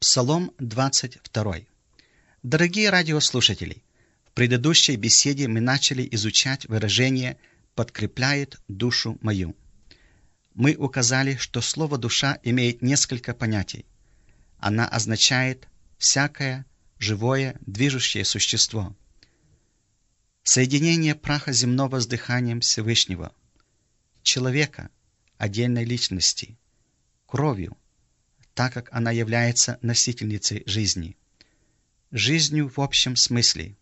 Псалом 22. Дорогие радиослушатели, в предыдущей беседе мы начали изучать выражение «подкрепляет душу мою». Мы указали, что слово «душа» имеет несколько понятий. Она означает всякое живое, движущее существо. Соединение праха земного с дыханием Всевышнего, человека, отдельной личности, кровью, так как она является носительницей жизни, жизнью в общем смысле,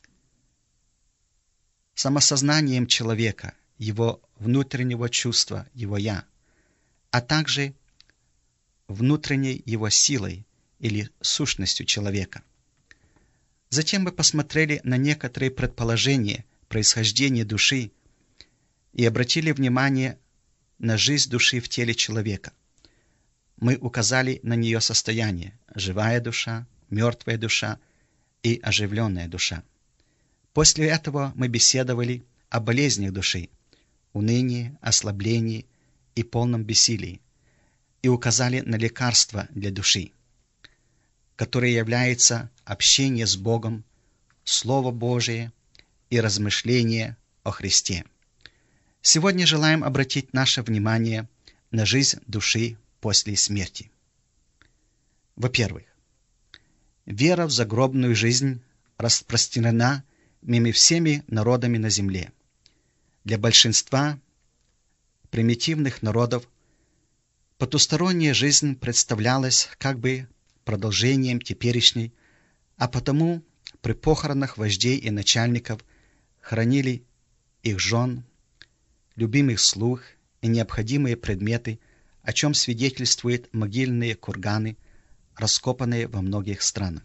самосознанием человека, его внутреннего чувства, его «я», а также внутренней его силой или сущностью человека. Затем мы посмотрели на некоторые предположения происхождения души и обратили внимание на жизнь души в теле человека. Мы указали на нее состояние – живая душа, мертвая душа и оживленная душа. После этого мы беседовали о болезнях души, унынии, ослаблении и полном бессилии, и указали на лекарства для души, которое является общение с Богом, Слово Божие и размышление о Христе. Сегодня желаем обратить наше внимание на жизнь души после смерти. Во-первых, вера в загробную жизнь распространена мимо всеми народами на земле. Для большинства примитивных народов потусторонняя жизнь представлялась как бы продолжением теперешней, а потому при похоронах вождей и начальников хоронили их жен, любимых слуг и необходимые предметы, о чем свидетельствуют могильные курганы, раскопанные во многих странах.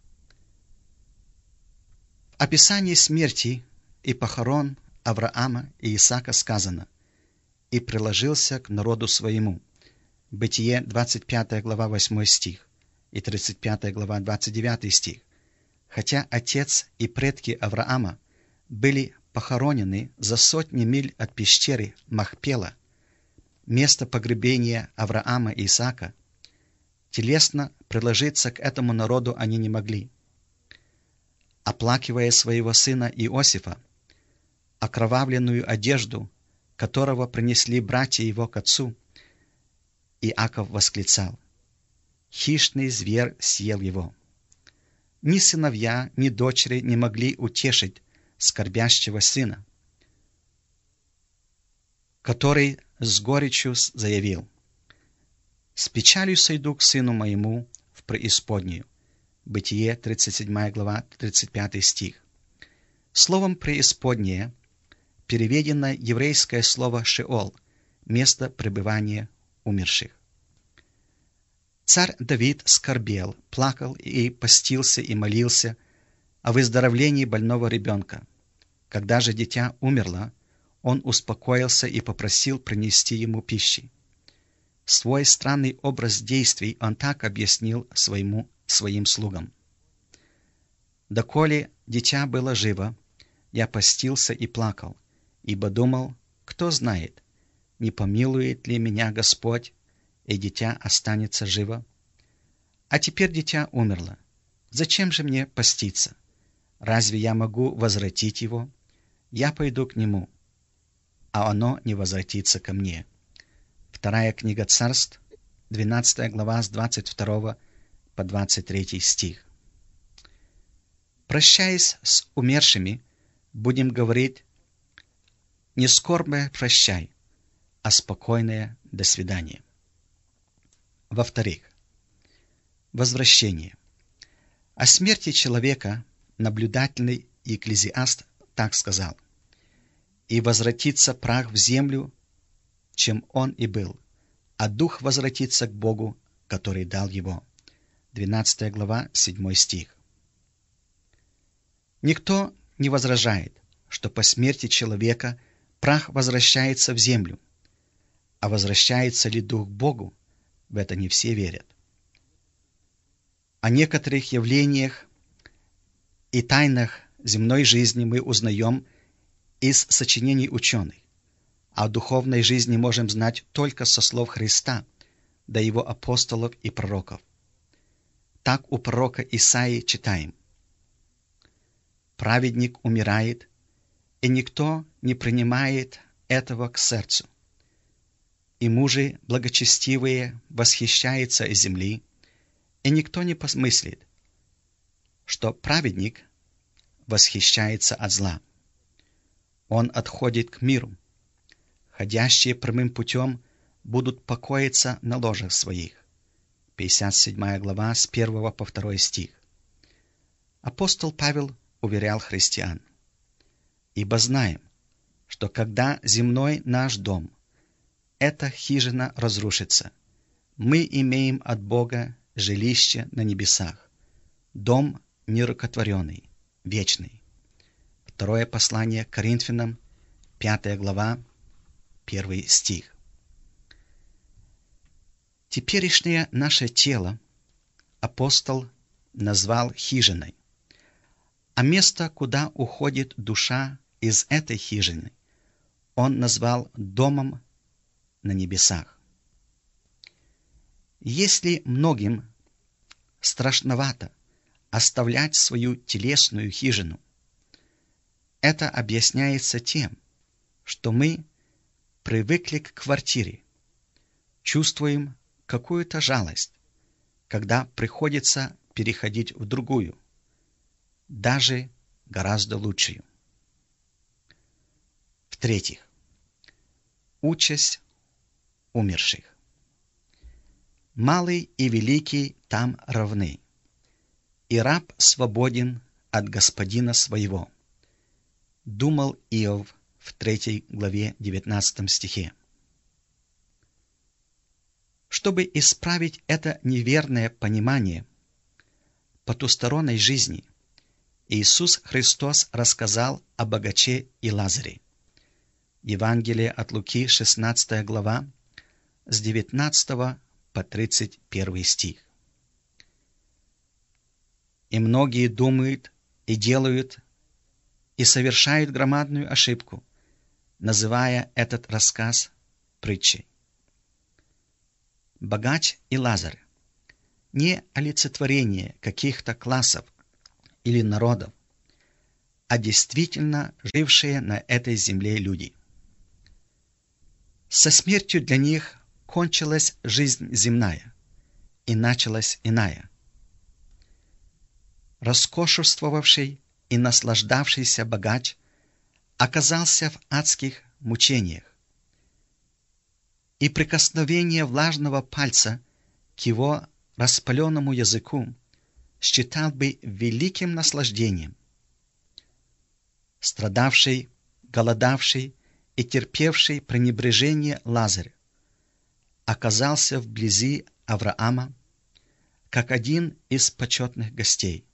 В описании смерти и похорон Авраама и Исаака сказано: «И приложился к народу своему». Бытие, 25 глава, 8 стих, и 35 глава, 29 стих. Хотя отец и предки Авраама были похоронены за сотни миль от пещеры Махпела, место погребения Авраама и Исаака, телесно приложиться к этому народу они не могли. Оплакивая своего сына Иосифа, окровавленную одежду, которого принесли братья его к отцу, Иаков восклицал: «Хищный зверь съел его». Ни сыновья, ни дочери не могли утешить скорбящего сына, который с горечью заявил: «С печалью сойду к сыну моему в преисподнюю». Бытие, 37 глава, 35 стих. Словом «преисподняя» переведено еврейское слово «шеол» — место пребывания умерших. Царь Давид скорбел, плакал и постился и молился о выздоровлении больного ребенка. Когда же дитя умерло, он успокоился и попросил принести ему пищи. Свой странный образ действий он так объяснил своим слугам: «Доколе дитя было живо, я постился и плакал, ибо думал, кто знает, не помилует ли меня Господь, и дитя останется живо. А теперь дитя умерло. Зачем же мне поститься? Разве я могу возвратить его? Я пойду к нему, а оно не возвратится ко мне». Вторая книга Царств, 12 глава, с 22 по 23 стих. Прощаясь с умершими, будем говорить не скорбное «прощай», а спокойное «до свидания». Во-вторых, возвращение. О смерти человека наблюдательный Екклезиаст так сказал: «И возвратится прах в землю, чем он и был, а дух возвратится к Богу, который дал его». 12 глава, 7 стих. Никто не возражает, что по смерти человека прах возвращается в землю, а возвращается ли дух к Богу, в это не все верят. О некоторых явлениях и тайнах земной жизни мы узнаем из сочинений ученых, а о духовной жизни можем знать только со слов Христа, да его апостолов и пророков. Так у пророка Исаии читаем: «Праведник умирает, и никто не принимает этого к сердцу. И мужи благочестивые восхищаются из земли, и никто не помыслит, что праведник восхищается от зла. Он отходит к миру. Ходящие прямым путем будут покоиться на ложах своих». 57 глава, с 1 по 2 стих. Апостол Павел уверял христиан: «Ибо знаем, что когда земной наш дом, эта хижина, разрушится, мы имеем от Бога жилище на небесах, дом нерукотворенный, вечный». Второе послание к Коринфянам, 5 глава, 1 стих. Теперешнее наше тело апостол назвал хижиной, а место, куда уходит душа из этой хижины, он назвал домом на небесах. Если многим страшновато оставлять свою телесную хижину, это объясняется тем, что мы привыкли к квартире, чувствуем какую-то жалость, когда приходится переходить в другую, даже гораздо лучшую. В-третьих, участь умерших. Малый и великий там равны, и раб свободен от господина своего, думал Иов в 3 главе 19 стихе. Чтобы исправить это неверное понимание потусторонней жизни, Иисус Христос рассказал о богаче и Лазаре. Евангелие от Луки, 16 глава, с 19 по 31 стих. И многие думают и делают и совершают громадную ошибку, называя этот рассказ притчей. Богач и Лазарь — не олицетворение каких-то классов или народов, а действительно жившие на этой земле люди. Со смертью для них кончилась жизнь земная, и началась иная. Роскошествовавший и наслаждавшийся богач оказался в адских мучениях, и прикосновение влажного пальца к его распаленному языку считал бы великим наслаждением. Страдавший, голодавший и терпевший пренебрежение Лазарь оказался вблизи Авраама как один из почетных гостей.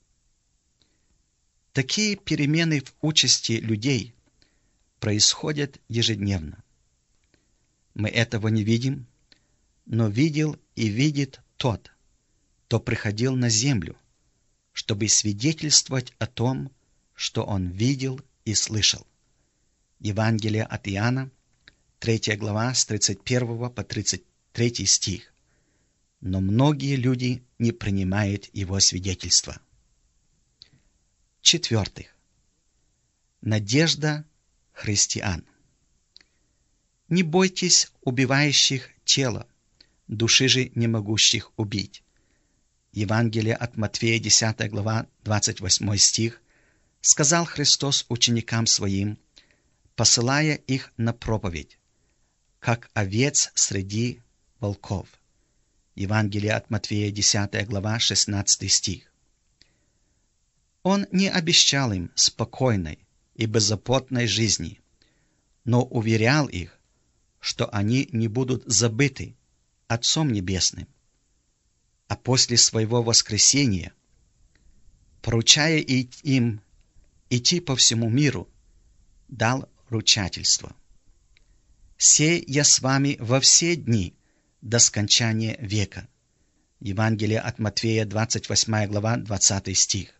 Такие перемены в участи людей происходят ежедневно. Мы этого не видим, но видел и видит тот, кто приходил на землю, чтобы свидетельствовать о том, что он видел и слышал. Евангелие от Иоанна, 3 глава, с 31 по 33 стих. Но многие люди не принимают его свидетельства. В-четвертых, надежда христиан. Не бойтесь убивающих тело, души же не могущих убить. Евангелие от Матфея, 10 глава, 28 стих, сказал Христос ученикам своим, посылая их на проповедь, как овец среди волков. Евангелие от Матфея, 10 глава, 16 стих. Он не обещал им спокойной и беззаботной жизни, но уверял их, что они не будут забыты Отцом Небесным, а после своего воскресения, поручая им идти по всему миру, дал ручательство: «Се я с вами во все дни до скончания века». Евангелие от Матфея, 28 глава, 20 стих.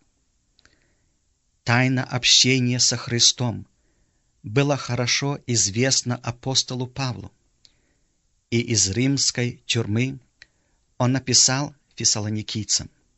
Тайна общения со Христом была хорошо известна апостолу Павлу, и из римской тюрьмы он написал фессалоникийцам: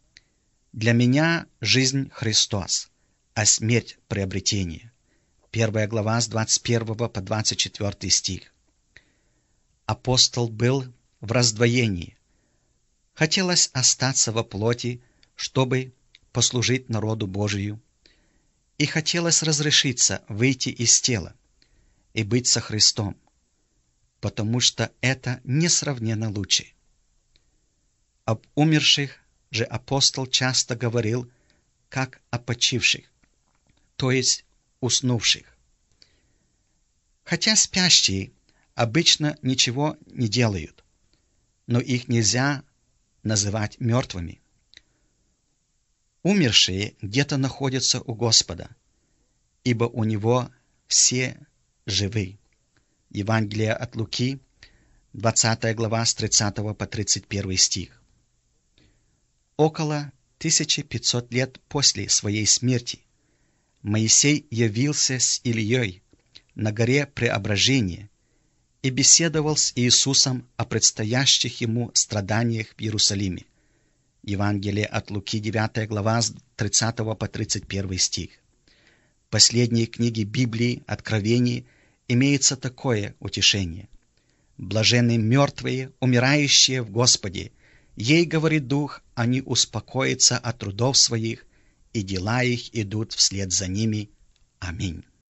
Для меня жизнь Христос, а смерть приобретение. 1 глава с 21 по 24 стих. Апостол был в раздвоении. Хотелось остаться во плоти, чтобы послужить народу Божию, и хотелось разрешиться выйти из тела и быть со Христом, потому что это несравненно лучше. Об умерших же апостол часто говорил, как о почивших, то есть уснувших. Хотя спящие обычно ничего не делают, но их нельзя называть мертвыми. Умершие где-то находятся у Господа, ибо у Него все живы. Евангелие от Луки, 20 глава, с 30 по 31 стих. Около 1500 лет после своей смерти Моисей явился с Ильей на горе Преображения и беседовал с Иисусом о предстоящих ему страданиях в Иерусалиме. Евангелие от Луки, 9 глава, с 30 по 31 стих. В последней книге Библии, Откровении, имеется такое утешение. «Блаженны мертвые, умирающие в Господе. Ей, говорит Дух, они успокоятся от трудов своих, и дела их идут вслед за ними. Аминь».